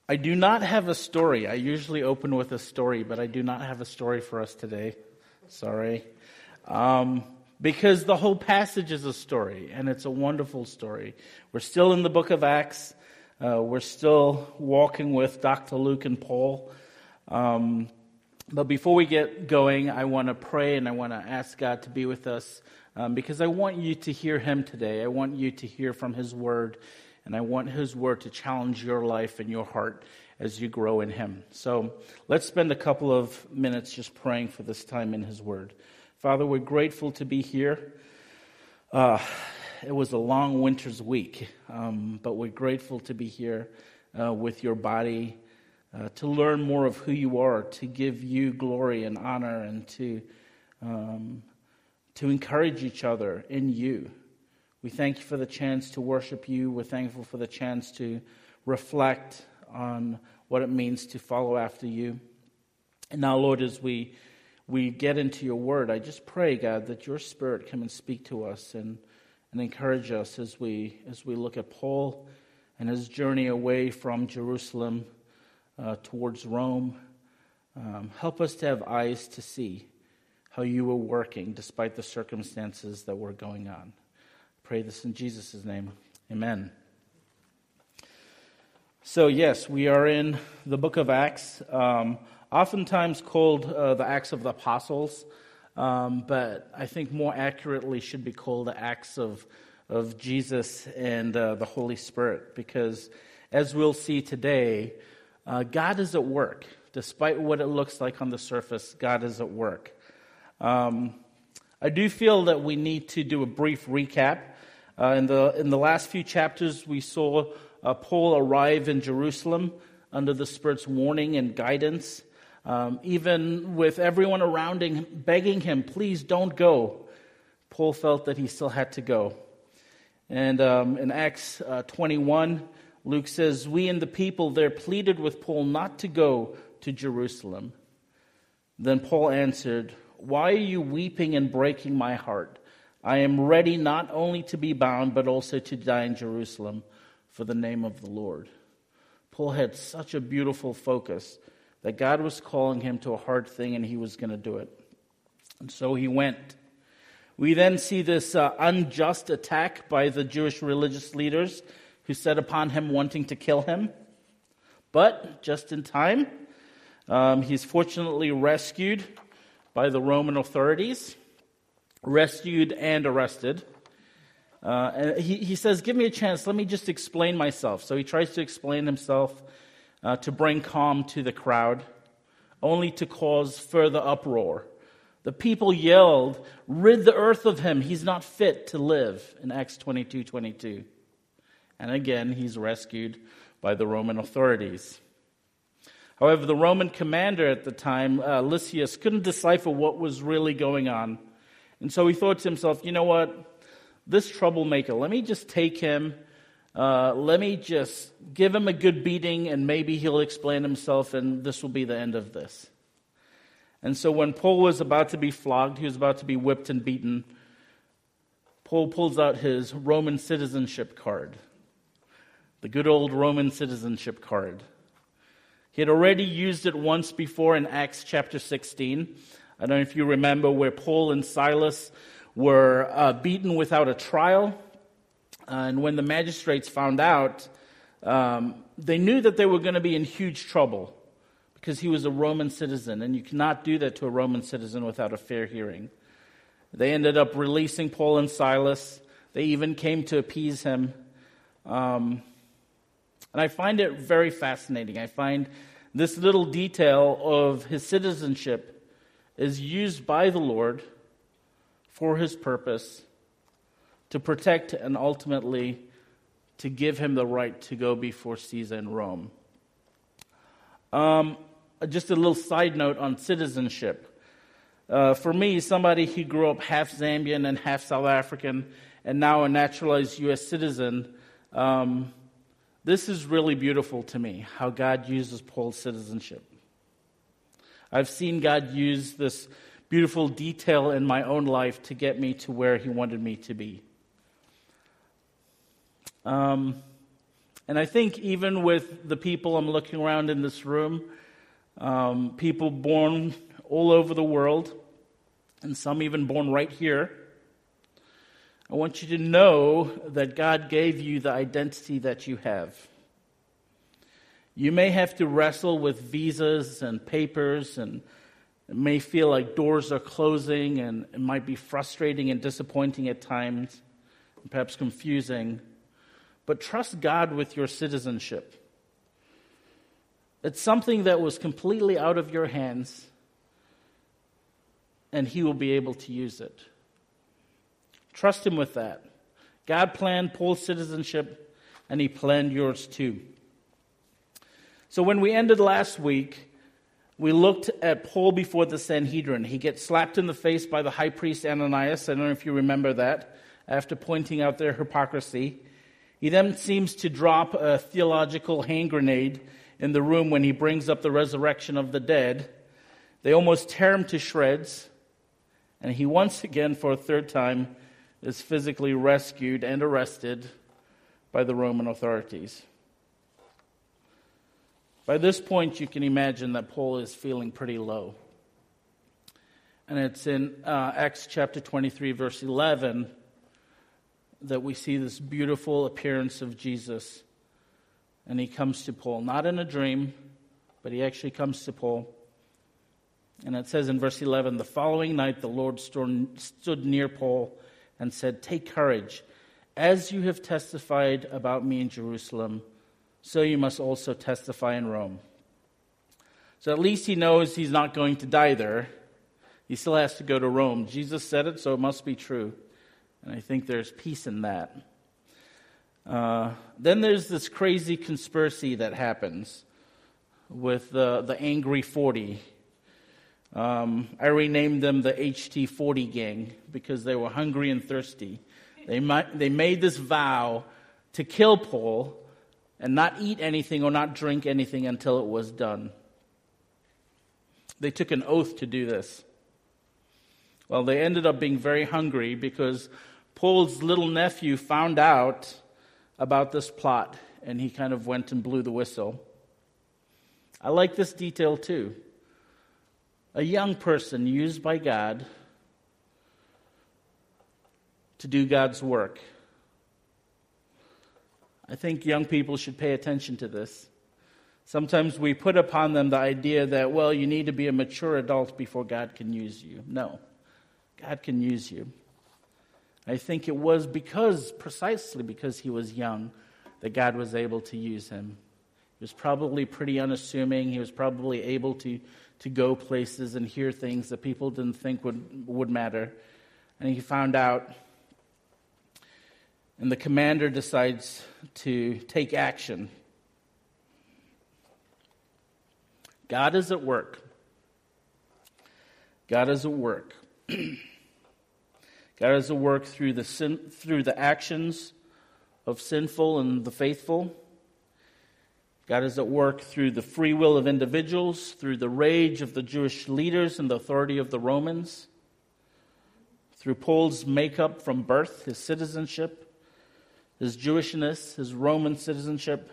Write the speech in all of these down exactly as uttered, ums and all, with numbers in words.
I do not have a story. I usually open with a story, but I do not have a story for us today. Sorry. Um, because the whole passage is a story, and it's a wonderful story. We're still in the book of Acts. Uh, we're still walking with Doctor Luke and Paul. Um, but before we get going, I want to pray and I want to ask God to be with us um, because I want you to hear Him today. I want you to hear from His Word. And I want His Word to challenge your life and your heart as you grow in Him. So let's spend a couple of minutes just praying for this time in His Word. Father, we're grateful to be here. Uh, it was a long winter's week, um, but we're grateful to be here uh, with your body, uh, to learn more of who you are, to give you glory and honor, and to um, to encourage each other in you. We thank you for the chance to worship you. We're thankful for the chance to reflect on what it means to follow after you. And now, Lord, as we we get into your word, I just pray, God, that your Spirit come and speak to us and, and encourage us as we as we look at Paul and his journey away from Jerusalem uh, towards Rome. Um, help us to have eyes to see how you were working despite the circumstances that were going on. Pray this in Jesus' name. Amen. So yes, we are in the book of Acts, um, oftentimes called uh, the Acts of the Apostles, um, but I think more accurately should be called the Acts of, of Jesus and uh, the Holy Spirit, because as we'll see today, uh, God is at work. Despite what it looks like on the surface, God is at work. Um, I do feel that we need to do a brief recap. Uh, in the in the last few chapters, we saw uh, Paul arrive in Jerusalem under the Spirit's warning and guidance. Um, even with everyone around him begging him, please don't go, Paul felt that he still had to go. And um, in Acts uh, twenty-one, Luke says, we and the people there pleaded with Paul not to go to Jerusalem. Then Paul answered, why are you weeping and breaking my heart? I am ready not only to be bound, but also to die in Jerusalem for the name of the Lord. Paul had such a beautiful focus that God was calling him to a hard thing and he was going to do it. And so he went. We then see this uh, unjust attack by the Jewish religious leaders who set upon him wanting to kill him. But just in time, um, he's fortunately rescued by the Roman authorities. Rescued and arrested. Uh, and he, he says, give me a chance, let me just explain myself. So he tries to explain himself uh, to bring calm to the crowd, only to cause further uproar. The people yelled, rid the earth of him, he's not fit to live, in Acts twenty-two twenty-two. And again, he's rescued by the Roman authorities. However, the Roman commander at the time, uh, Lysias, couldn't decipher what was really going on. And so he thought to himself, you know what, this troublemaker, let me just take him, uh, let me just give him a good beating, and maybe he'll explain himself, and this will be the end of this. And so when Paul was about to be flogged, he was about to be whipped and beaten, Paul pulls out his Roman citizenship card, the good old Roman citizenship card. He had already used it once before in Acts chapter sixteen. I don't know if you remember where Paul and Silas were uh, beaten without a trial. Uh, and when the magistrates found out, um, they knew that they were going to be in huge trouble because he was a Roman citizen. And you cannot do that to a Roman citizen without a fair hearing. They ended up releasing Paul and Silas. They even came to appease him. Um, and I find it very fascinating. I find this little detail of his citizenship is used by the Lord for his purpose to protect and ultimately to give him the right to go before Caesar in Rome. Um, just a little side note on citizenship. Uh, for me, somebody who grew up half Zambian and half South African and now a naturalized U S citizen, um, this is really beautiful to me, how God uses Paul's citizenship. I've seen God use this beautiful detail in my own life to get me to where he wanted me to be. Um, And I think even with the people I'm looking around in this room, um, people born all over the world, and some even born right here, I want you to know that God gave you the identity that you have. You may have to wrestle with visas and papers, and it may feel like doors are closing, and it might be frustrating and disappointing at times, and perhaps confusing. But trust God with your citizenship. It's something that was completely out of your hands, and He will be able to use it. Trust Him with that. God planned Paul's citizenship, and He planned yours too. So when we ended last week, we looked at Paul before the Sanhedrin. He gets slapped in the face by the high priest Ananias. I don't know if you remember that, after pointing out their hypocrisy. He then seems to drop a theological hand grenade in the room when he brings up the resurrection of the dead. They almost tear him to shreds, and he once again, for a third time, is physically rescued and arrested by the Roman authorities. By this point, you can imagine that Paul is feeling pretty low. And it's in uh, Acts chapter twenty-three, verse eleven, that we see this beautiful appearance of Jesus. And He comes to Paul, not in a dream, but He actually comes to Paul. And it says in verse eleven, the following night the Lord stood near Paul and said, take courage. As you have testified about me in Jerusalem, so you must also testify in Rome. So at least he knows he's not going to die there. He still has to go to Rome. Jesus said it, so it must be true. And I think there's peace in that. Uh, then there's this crazy conspiracy that happens with the, the Angry forty. Um, I renamed them the H T forty gang because they were hungry and thirsty. They might, they made this vow to kill Paul and not eat anything or not drink anything until it was done. They took an oath to do this. Well, they ended up being very hungry because Paul's little nephew found out about this plot, and he kind of went and blew the whistle. I like this detail too. A young person used by God to do God's work. I think young people should pay attention to this. Sometimes we put upon them the idea that, well, you need to be a mature adult before God can use you. No, God can use you. I think it was because, precisely because he was young, that God was able to use him. He was probably pretty unassuming. He was probably able to, to go places and hear things that people didn't think would, would matter. And he found out. And the commander decides to take action. God is at work. God is at work. God is at work through the sin, through the actions of sinful and the faithful. God is at work through the free will of individuals, through the rage of the Jewish leaders and the authority of the Romans, through Paul's makeup from birth, his citizenship, his Jewishness, his Roman citizenship.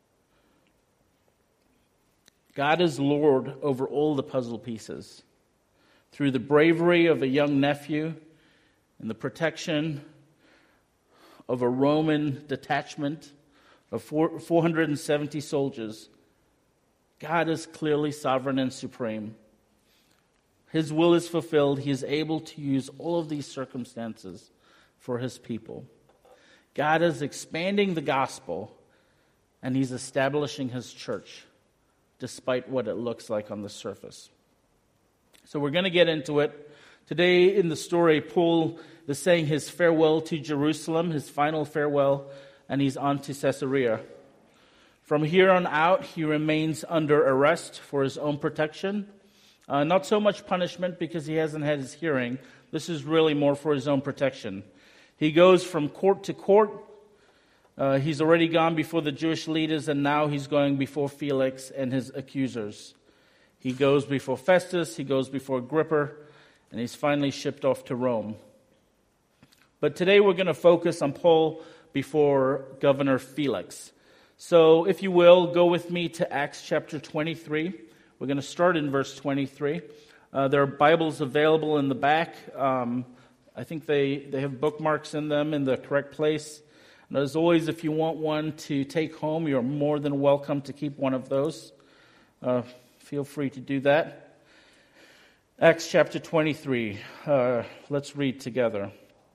God is Lord over all the puzzle pieces. Through the bravery of a young nephew and the protection of a Roman detachment of four hundred seventy soldiers, God is clearly sovereign and supreme. His will is fulfilled. He is able to use all of these circumstances for his people. God is expanding the gospel, and he's establishing his church, despite what it looks like on the surface. So we're going to get into it. Today in the story, Paul is saying his farewell to Jerusalem, his final farewell, and he's on to Caesarea. From here on out, he remains under arrest for his own protection. Uh, not so much punishment because he hasn't had his hearing. This is really more for his own protection. He goes from court to court. Uh, he's already gone before the Jewish leaders, and now he's going before Felix and his accusers. He goes before Festus, he goes before Agrippa, and he's finally shipped off to Rome. But today we're going to focus on Paul before Governor Felix. So if you will, go with me to Acts chapter twenty-three. We're going to start in verse twenty-three. Uh, there are Bibles available in the back. Um, I think they, they have bookmarks in them in the correct place. And as always, if you want one to take home, you're more than welcome to keep one of those. Uh, feel free to do that. Acts chapter twenty-three. Uh, let's read together.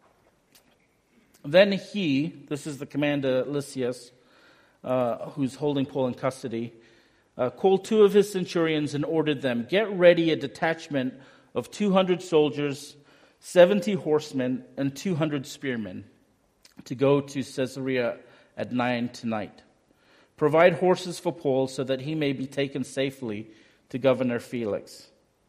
Then he, this is the commander Lysias, uh, who's holding Paul in custody, uh, called two of his centurions and ordered them, get ready a detachment of two hundred soldiers, seventy horsemen, and two hundred spearmen to go to Caesarea at nine tonight. Provide horses for Paul so that he may be taken safely to Governor Felix.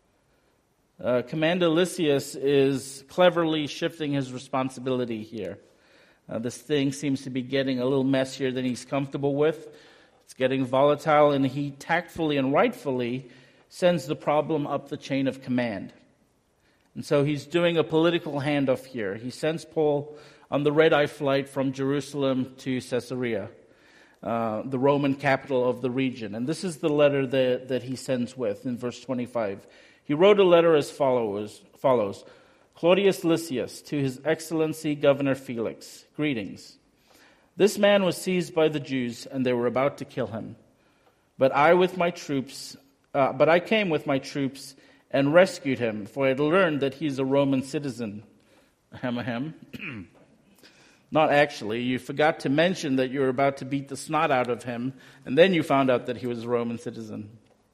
Uh, Commander Lysias is cleverly shifting his responsibility here. Uh, this thing seems to be getting a little messier than he's comfortable with. It's getting volatile, and he tactfully and rightfully sends the problem up the chain of command. And so he's doing a political handoff here. He sends Paul on the red-eye flight from Jerusalem to Caesarea, uh, the Roman capital of the region. And this is the letter that, that he sends with in verse twenty-five. He wrote a letter as follows, follows. Claudius Lysias, to His Excellency Governor Felix, greetings. This man was seized by the Jews, and they were about to kill him. But I with my troops, uh, but I came with my troops and rescued him, for I had learned that he's a Roman citizen. Ahem, ahem. Not actually. You forgot to mention that you were about to beat the snot out of him, and then you found out that he was a Roman citizen.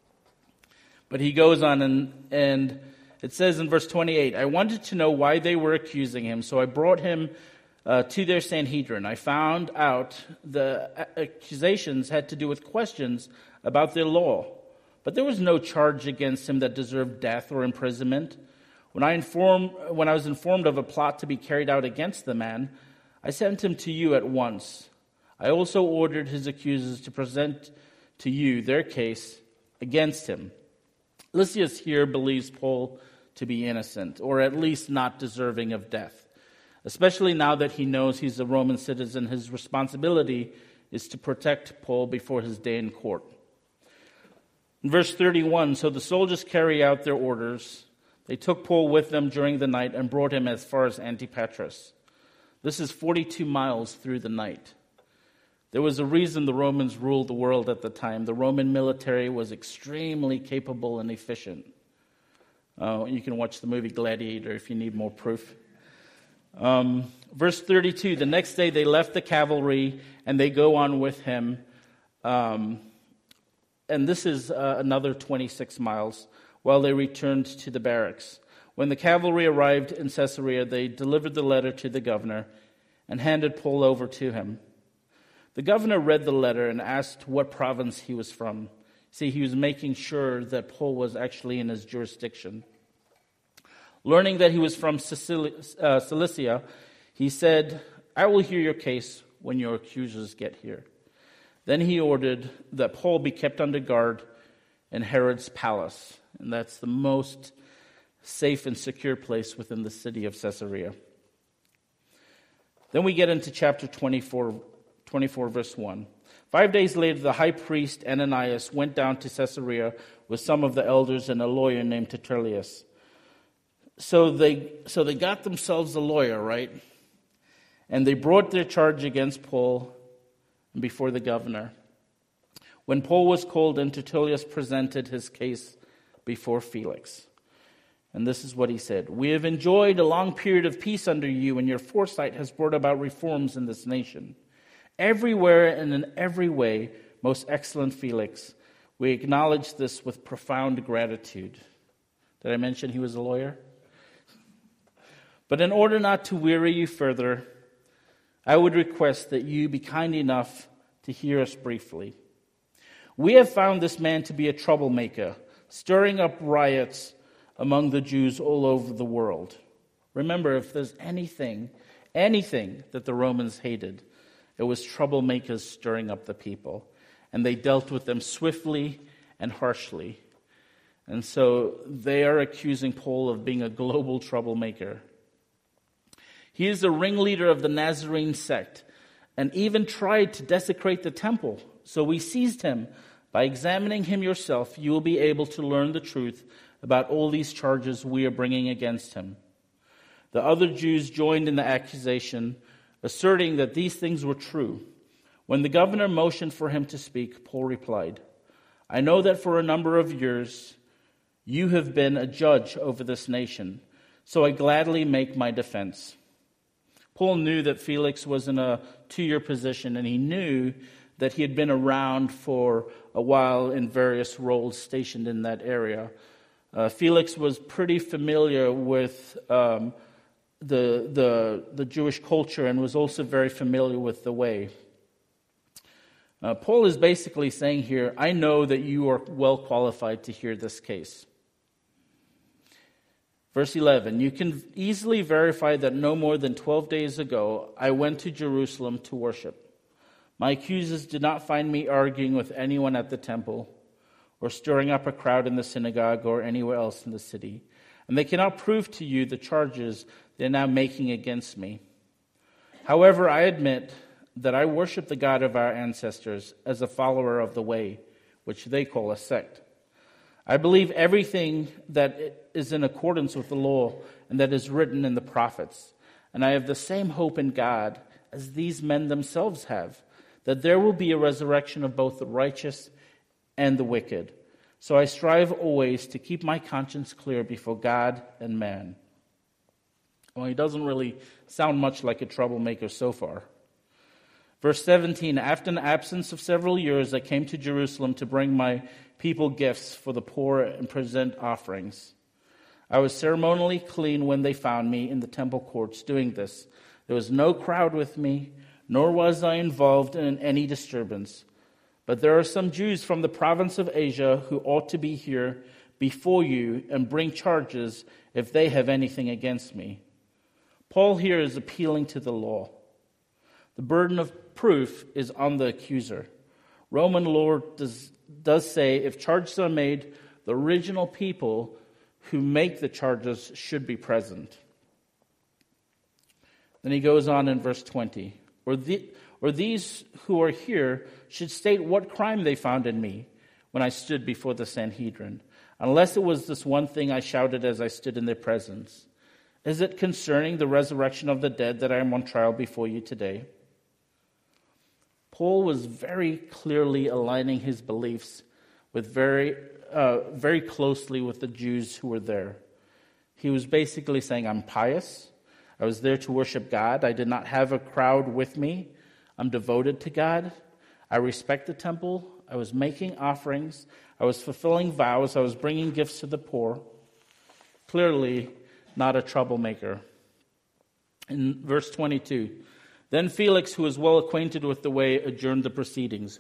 But he goes on, and, and it says in verse twenty-eight, I wanted to know why they were accusing him, so I brought him uh, to their Sanhedrin. I found out the accusations had to do with questions about their law, but there was no charge against him that deserved death or imprisonment. When I informed, when I was informed of a plot to be carried out against the man, I sent him to you at once. I also ordered his accusers to present to you their case against him. Lysias here believes Paul to be innocent, or at least not deserving of death. Especially now that he knows he's a Roman citizen, his responsibility is to protect Paul before his day in court. In verse thirty-one, so the soldiers carry out their orders. They took Paul with them during the night and brought him as far as Antipatris. This is forty-two miles through the night. There was a reason the Romans ruled the world at the time. The Roman military was extremely capable and efficient. Uh, you can watch the movie Gladiator if you need more proof. Um, verse thirty-two, the next day they left the cavalry and they go on with him. Um, and this is uh, another twenty-six miles while they returned to the barracks. When the cavalry arrived in Caesarea, they delivered the letter to the governor and handed Paul over to him. The governor read the letter and asked what province he was from. See, he was making sure that Paul was actually in his jurisdiction. Learning that he was from Cilicia, he said, I will hear your case when your accusers get here. Then he ordered that Paul be kept under guard in Herod's palace. And that's the most safe and secure place within the city of Caesarea. Then we get into chapter twenty-four, twenty-four, verse one. Five days later, the high priest Ananias went down to Caesarea with some of the elders and a lawyer named Tertullus. So they, so they got themselves a lawyer, right? And they brought their charge against Paul before the governor. When Paul was called in, Tertullus presented his case before Felix. And this is what he said. We have enjoyed a long period of peace under you, and your foresight has brought about reforms in this nation. Everywhere and in every way, most excellent Felix, we acknowledge this with profound gratitude. Did I mention he was a lawyer? But in order not to weary you further, I would request that you be kind enough to hear us briefly. We have found this man to be a troublemaker, stirring up riots among the Jews all over the world. Remember, if there's anything, anything that the Romans hated, it was troublemakers stirring up the people. And they dealt with them swiftly and harshly. And so they are accusing Paul of being a global troublemaker. He is the ringleader of the Nazarene sect and even tried to desecrate the temple So we seized him. By examining him yourself, you will be able to learn the truth about all these charges we are bringing against him." The other Jews joined in the accusation, asserting that these things were true. When the governor motioned for him to speak, Paul replied, "I know that for a number of years you have been a judge over this nation, so I gladly make my defense." Paul knew that Felix was in a two-year position, and he knew that he had been around for a while in various roles stationed in that area. Uh, Felix was pretty familiar with um, the, the, the Jewish culture and was also very familiar with the way. Uh, Paul is basically saying here, I know that you are well qualified to hear this case. Verse eleven, "You can easily verify that no more than twelve days ago I went to Jerusalem to worship. My accusers did not find me arguing with anyone at the temple or stirring up a crowd in the synagogue or anywhere else in the city. And they cannot prove to you the charges they are now making against me. However, I admit that I worship the God of our ancestors as a follower of the way, which they call a sect. I believe everything that is in accordance with the law and that is written in the prophets. And I have the same hope in God as these men themselves have, that there will be a resurrection of both the righteous and the wicked. So I strive always to keep my conscience clear before God and man." Well, he doesn't really sound much like a troublemaker so far. Verse seventeen, "After an absence of several years, I came to Jerusalem to bring my people gifts for the poor and present offerings. I was ceremonially clean when they found me in the temple courts doing this. There was no crowd with me, nor was I involved in any disturbance. But there are some Jews from the province of Asia who ought to be here before you and bring charges if they have anything against me." Paul here is appealing to the law. The burden of proof is on the accuser. Roman law does, does say if charges are made, the original people who make the charges should be present. Then he goes on in verse twenty. Or, the, or these who are here should state what crime they found in me when I stood before the Sanhedrin, unless it was this one thing I shouted as I stood in their presence. Is it concerning the resurrection of the dead that I am on trial before you today? Paul was very clearly aligning his beliefs with very, uh, very closely with the Jews who were there. He was basically saying, I'm pious. I was there to worship God. I did not have a crowd with me. I'm devoted to God. I respect the temple. I was making offerings. I was fulfilling vows. I was bringing gifts to the poor. Clearly not a troublemaker. In verse twenty-two, then Felix, who was well acquainted with the way, adjourned the proceedings.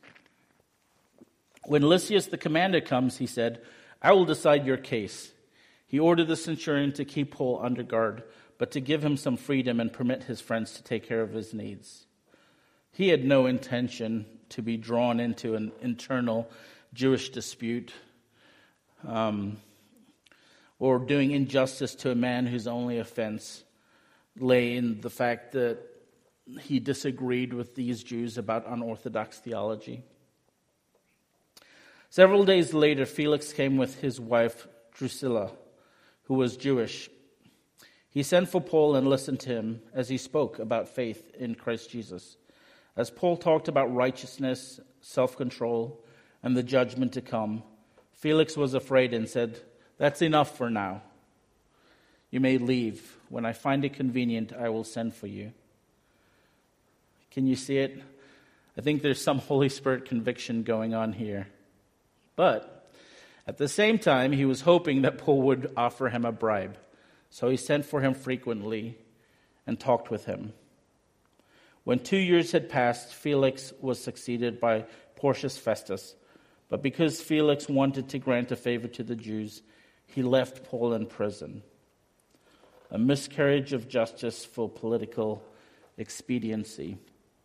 When Lysias the commander comes, he said, I will decide your case. He ordered the centurion to keep Paul under guard, but to give him some freedom and permit his friends to take care of his needs. He had no intention to be drawn into an internal Jewish dispute um, or doing injustice to a man whose only offense lay in the fact that he disagreed with these Jews about unorthodox theology. Several days later, Felix came with his wife Drusilla, who was Jewish. He sent for Paul and listened to him as he spoke about faith in Christ Jesus. As Paul talked about righteousness, self-control, and the judgment to come, Felix was afraid and said, That's enough for now. You may leave. When I find it convenient, I will send for you. Can you see it? I think there's some Holy Spirit conviction going on here. But at the same time, he was hoping that Paul would offer him a bribe. So he sent for him frequently and talked with him. When two years had passed, Felix was succeeded by Porcius Festus. But because Felix wanted to grant a favor to the Jews, he left Paul in prison. A miscarriage of justice for political expediency.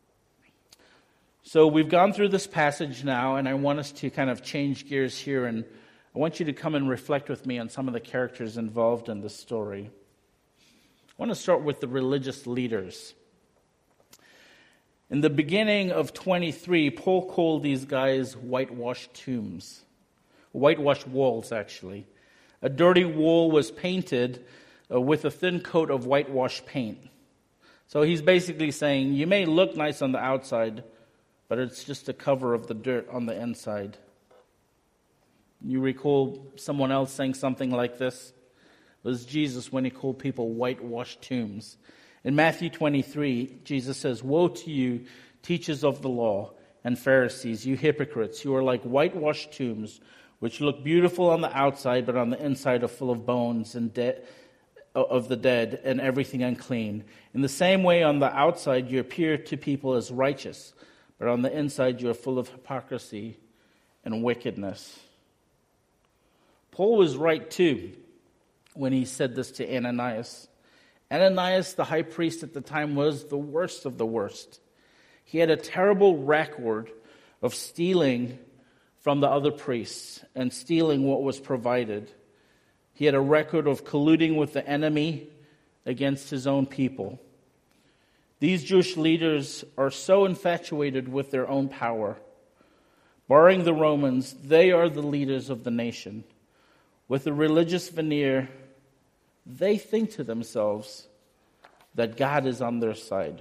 So we've gone through this passage now, and I want us to kind of change gears here, and I want you to come and reflect with me on some of the characters involved in this story. I want to start with the religious leaders. In the beginning of twenty-three, Paul called these guys whitewashed tombs. Whitewashed walls, actually. A dirty wall was painted uh, with a thin coat of whitewash paint. So he's basically saying, you may look nice on the outside, but it's just a cover of the dirt on the inside. You recall someone else saying something like this? It was Jesus when he called people whitewashed tombs. In Matthew twenty-three, Jesus says, woe to you, teachers of the law and Pharisees, you hypocrites, you are like whitewashed tombs, which look beautiful on the outside, but on the inside are full of bones and de- of the dead and everything unclean. In the same way, on the outside you appear to people as righteous, but on the inside you are full of hypocrisy and wickedness. Paul was right too when he said this to Ananias. Ananias, the high priest at the time, was the worst of the worst. He had a terrible record of stealing from the other priests and stealing what was provided. He had a record of colluding with the enemy against his own people. These Jewish leaders are so infatuated with their own power. Barring the Romans, they are the leaders of the nation. With a religious veneer, they think to themselves that God is on their side.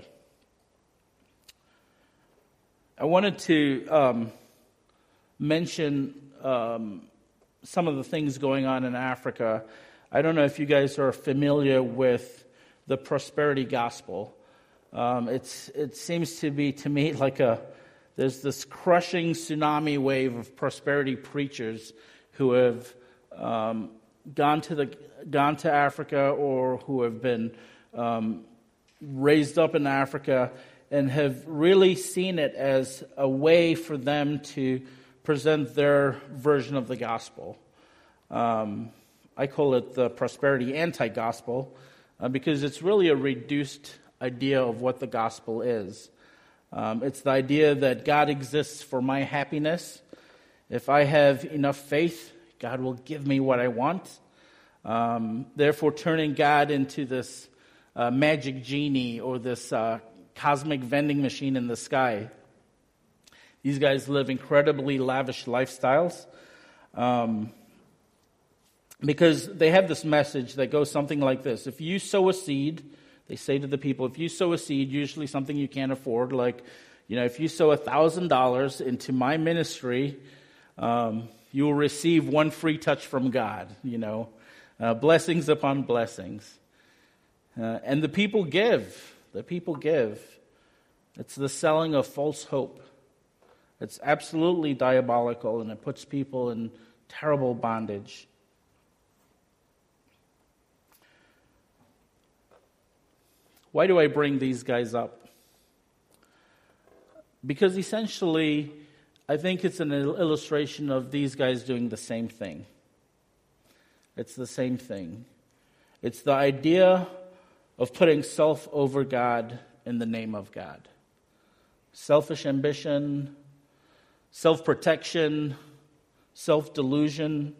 I wanted to um, mention um, some of the things going on in Africa. I don't know if you guys are familiar with the prosperity gospel. Um, it's it seems to be, to me, like a there's this crushing tsunami wave of prosperity preachers who have um, gone to the gone to Africa or who have been um, raised up in Africa and have really seen it as a way for them to present their version of the gospel. Um, I call it the prosperity anti-gospel uh, because it's really a reduced idea of what the gospel is. Um, it's the idea that God exists for my happiness. If I have enough faith, God will give me what I want. Um, therefore, turning God into this uh, magic genie or this uh, cosmic vending machine in the sky. These guys live incredibly lavish lifestyles um, because they have this message that goes something like this. If you sow a seed, they say to the people, if you sow a seed, usually something you can't afford, like, you know, if you sow one thousand dollars into my ministry, um, you will receive one free touch from God, you know, uh, blessings upon blessings. Uh, and the people give. The people give. It's the selling of false hope. It's absolutely diabolical, and it puts people in terrible bondage. Why do I bring these guys up? Because essentially, I think it's an illustration of these guys doing the same thing. It's the same thing. It's the idea of putting self over God in the name of God. Selfish ambition, self-protection, self-delusion.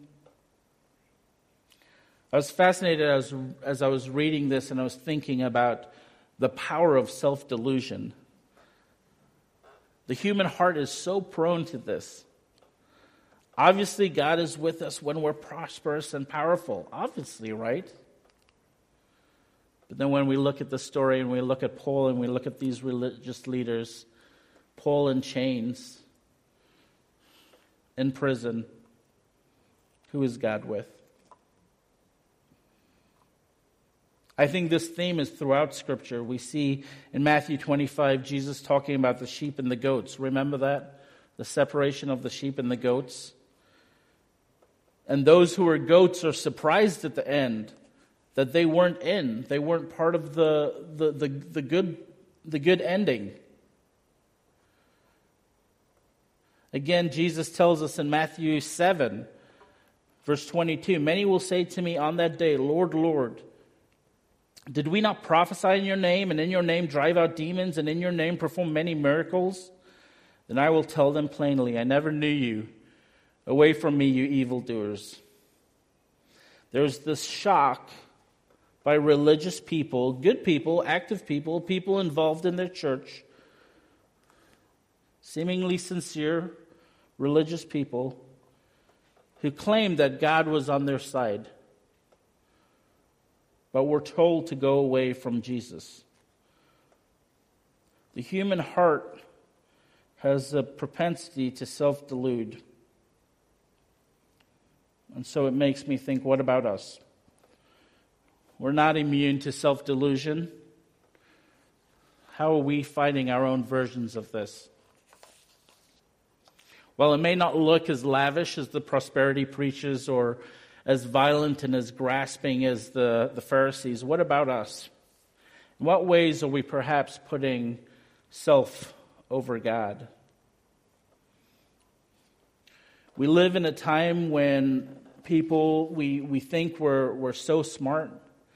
I was fascinated as, as I was reading this and I was thinking about the power of self-delusion. The human heart is so prone to this. Obviously, God is with us when we're prosperous and powerful. Obviously, right? But then when we look at the story and we look at Paul and we look at these religious leaders, Paul in chains, in prison, who is God with? I think this theme is throughout Scripture. We see in Matthew twenty-five, Jesus talking about the sheep and the goats. Remember that? The separation of the sheep and the goats. And those who were goats are surprised at the end that they weren't in. They weren't part of the, the, the, the good the good ending. Again, Jesus tells us in Matthew seven, verse twenty-two, many will say to me on that day, Lord, Lord, did we not prophesy in your name, and in your name drive out demons, and in your name perform many miracles? Then I will tell them plainly, I never knew you. Away from me, you evildoers. There's this shock by religious people, good people, active people, people involved in their church, seemingly sincere, religious people who claimed that God was on their side, but were told to go away from Jesus. The human heart has a propensity to self-delude. And so it makes me think, what about us? We're not immune to self-delusion. How are we fighting our own versions of this? While it may not look as lavish as the prosperity preachers or as violent and as grasping as the, the Pharisees, what about us? In what ways are we perhaps putting self over God? We live in a time when people, we, we think we're, we're so smart.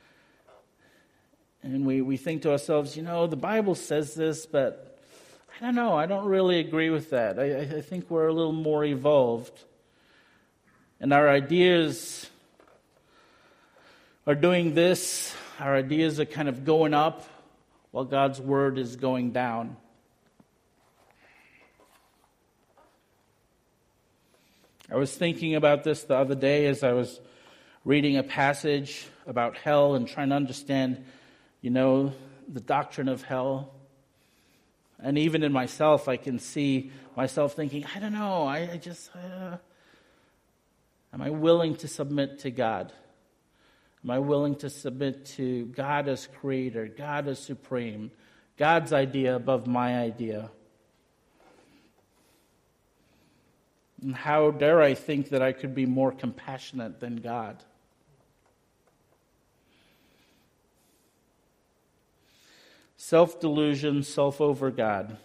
And we, we think to ourselves, you know, the Bible says this, but I don't know, I don't really agree with that. I, I think we're a little more evolved. And our ideas are doing this. Our ideas are kind of going up while God's word is going down. I was thinking about this the other day as I was reading a passage about hell and trying to understand, you know, the doctrine of hell. And even in myself, I can see myself thinking, I don't know, I, I just, uh, am I willing to submit to God? Am I willing to submit to God as creator, God as supreme, God's idea above my idea? And how dare I think that I could be more compassionate than God? Self-delusion, self over God.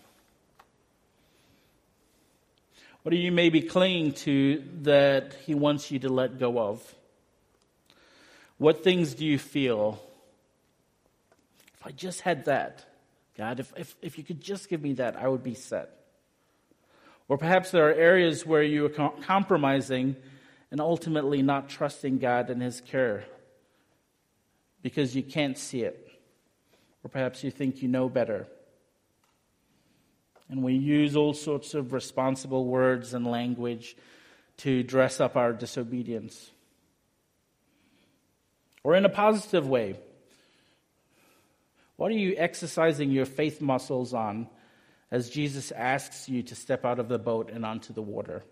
What are you maybe clinging to that he wants you to let go of? What things do you feel? If I just had that, God, if, if, if you could just give me that, I would be set. Or perhaps there are areas where you are com- compromising and ultimately not trusting God and his care because you can't see it. Or perhaps you think you know better. And we use all sorts of responsible words and language to dress up our disobedience. Or in a positive way, what are you exercising your faith muscles on as Jesus asks you to step out of the boat and onto the water?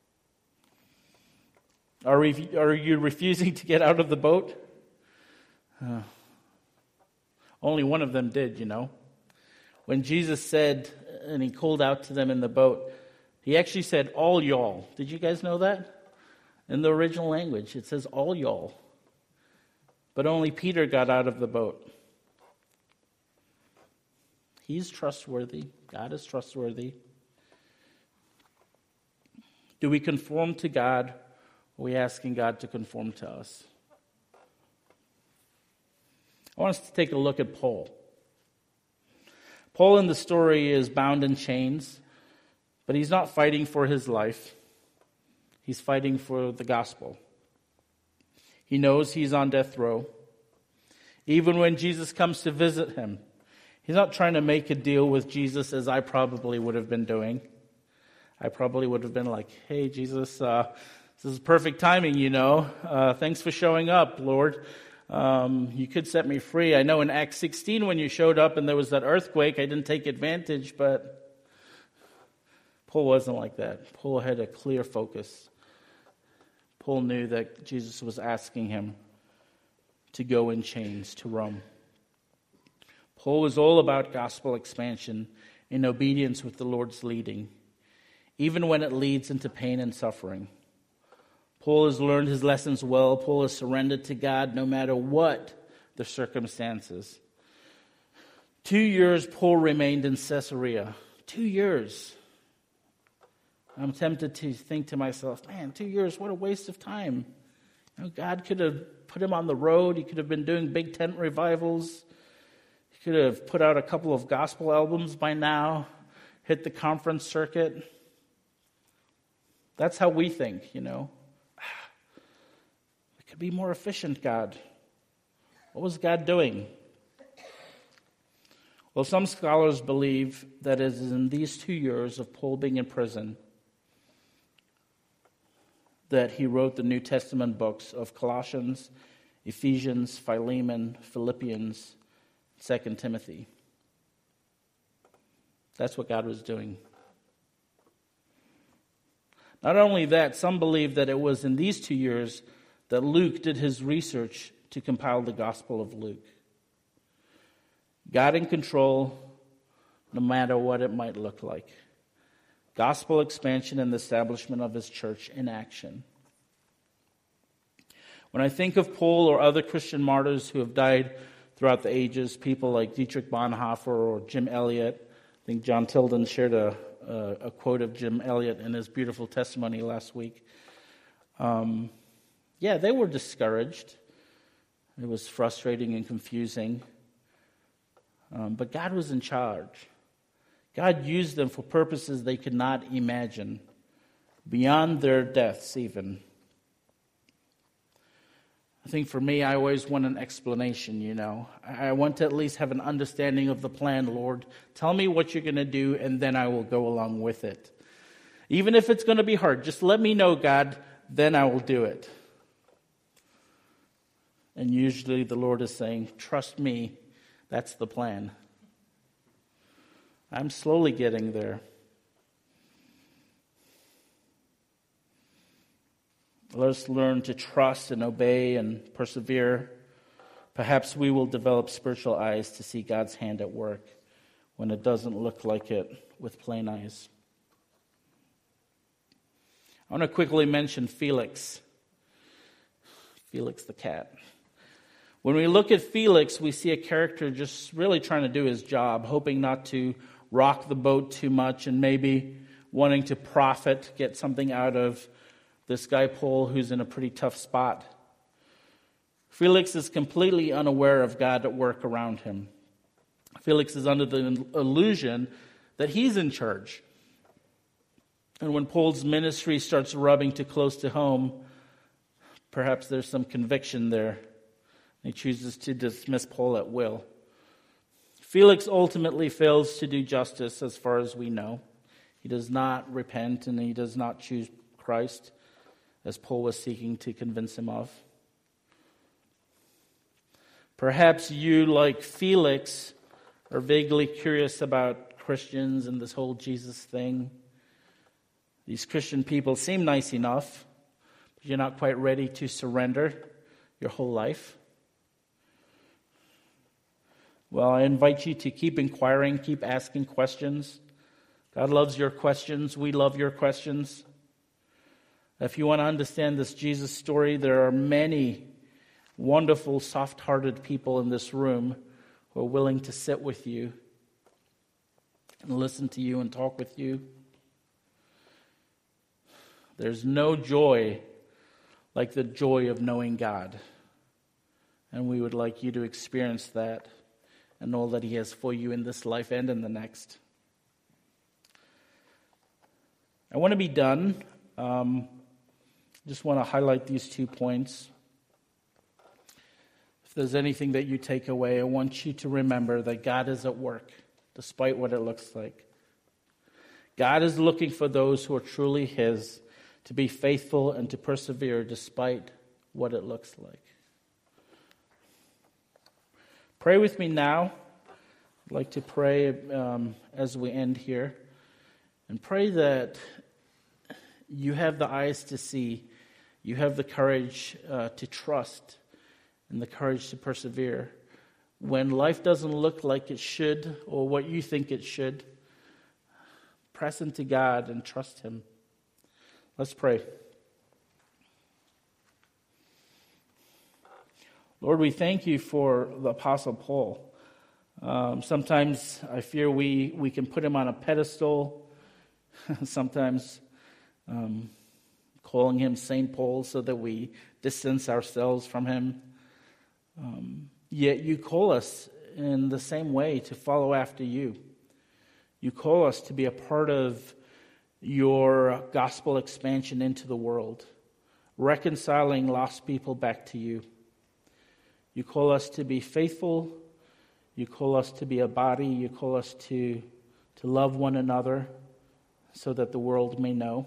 Are, we, are you refusing to get out of the boat? Uh, only one of them did, you know. When Jesus said, and he called out to them in the boat, he actually said, all y'all. Did you guys know that? In the original language, it says all y'all. But only Peter got out of the boat. He's trustworthy. God is trustworthy. Do we conform to God, or are we asking God to conform to us? I want us to take a look at Paul. Paul in the story is bound in chains, but he's not fighting for his life. He's fighting for the gospel. He knows he's on death row. Even when Jesus comes to visit him, he's not trying to make a deal with Jesus as I probably would have been doing. I probably would have been like, hey, Jesus, uh, this is perfect timing, you know. Uh, thanks for showing up, Lord. Um, you could set me free. I know in Acts sixteen when you showed up and there was that earthquake, I didn't take advantage, but Paul wasn't like that. Paul had a clear focus. Paul knew that Jesus was asking him to go in chains to Rome. Paul was all about gospel expansion in obedience with the Lord's leading, even when it leads into pain and suffering. Paul has learned his lessons well. Paul has surrendered to God no matter what the circumstances. Two years Paul remained in Caesarea. Two years. I'm tempted to think to myself, man, two years, what a waste of time. You know, God could have put him on the road. He could have been doing big tent revivals. He could have put out a couple of gospel albums by now, hit the conference circuit. That's how we think, you know. We could be more efficient, God. What was God doing? Well, some scholars believe that it is in these two years of Paul being in prison that he wrote the New Testament books of Colossians, Ephesians, Philemon, Philippians, Second Timothy. That's what God was doing. Not only that, some believe that it was in these two years that Luke did his research to compile the Gospel of Luke. God in control, no matter what it might look like. Gospel expansion and the establishment of his church in action. When I think of Paul or other Christian martyrs who have died throughout the ages, people like Dietrich Bonhoeffer or Jim Elliot, I think John Tilden shared a, a, a quote of Jim Elliot in his beautiful testimony last week. Um, yeah, they were discouraged. It was frustrating and confusing. Um, but God was in charge. God used them for purposes they could not imagine, beyond their deaths even. I think for me, I always want an explanation, you know. I want to at least have an understanding of the plan, Lord. Tell me what you're going to do, and then I will go along with it. Even if it's going to be hard, just let me know, God, then I will do it. And usually the Lord is saying, trust me, that's the plan. I'm slowly getting there. Let us learn to trust and obey and persevere. Perhaps we will develop spiritual eyes to see God's hand at work when it doesn't look like it with plain eyes. I want to quickly mention Felix. Felix the cat. When we look at Felix, we see a character just really trying to do his job, hoping not to rock the boat too much and maybe wanting to profit, get something out of this guy Paul who's in a pretty tough spot. Felix is completely unaware of God at work around him. Felix is under the illusion that he's in charge. And when Paul's ministry starts rubbing too close to home, perhaps there's some conviction there. He chooses to dismiss Paul at will. Felix ultimately fails to do justice as far as we know. He does not repent and he does not choose Christ as Paul was seeking to convince him of. Perhaps you, like Felix, are vaguely curious about Christians and this whole Jesus thing. These Christian people seem nice enough, but you're not quite ready to surrender your whole life. Well, I invite you to keep inquiring, keep asking questions. God loves your questions. We love your questions. If you want to understand this Jesus story, there are many wonderful, soft-hearted people in this room who are willing to sit with you and listen to you and talk with you. There's no joy like the joy of knowing God. And we would like you to experience that and all that He has for you in this life and in the next. I want to be done. Um, just want to highlight these two points. If there's anything that you take away, I want you to remember that God is at work, despite what it looks like. God is looking for those who are truly His to be faithful and to persevere despite what it looks like. Pray with me now. I'd like to pray um, as we end here. And pray that you have the eyes to see, you have the courage uh, to trust, and the courage to persevere. When life doesn't look like it should or what you think it should, press into God and trust Him. Let's pray. Lord, we thank you for the Apostle Paul. Um, sometimes I fear we, we can put him on a pedestal. Sometimes um, calling him Saint Paul so that we distance ourselves from him. Um, yet you call us in the same way to follow after you. You call us to be a part of your gospel expansion into the world, reconciling lost people back to you. You call us to be faithful. You call us to be a body. You call us to, to love one another so that the world may know.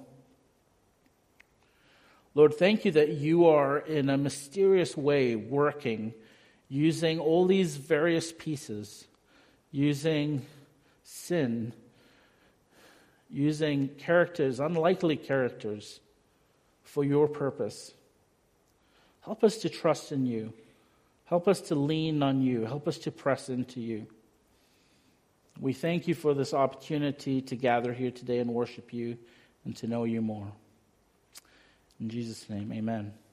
Lord, thank you that you are in a mysterious way working, using all these various pieces, using sin, using characters, unlikely characters, for your purpose. Help us to trust in you. Help us to lean on you. Help us to press into you. We thank you for this opportunity to gather here today and worship you and to know you more. In Jesus' name, amen.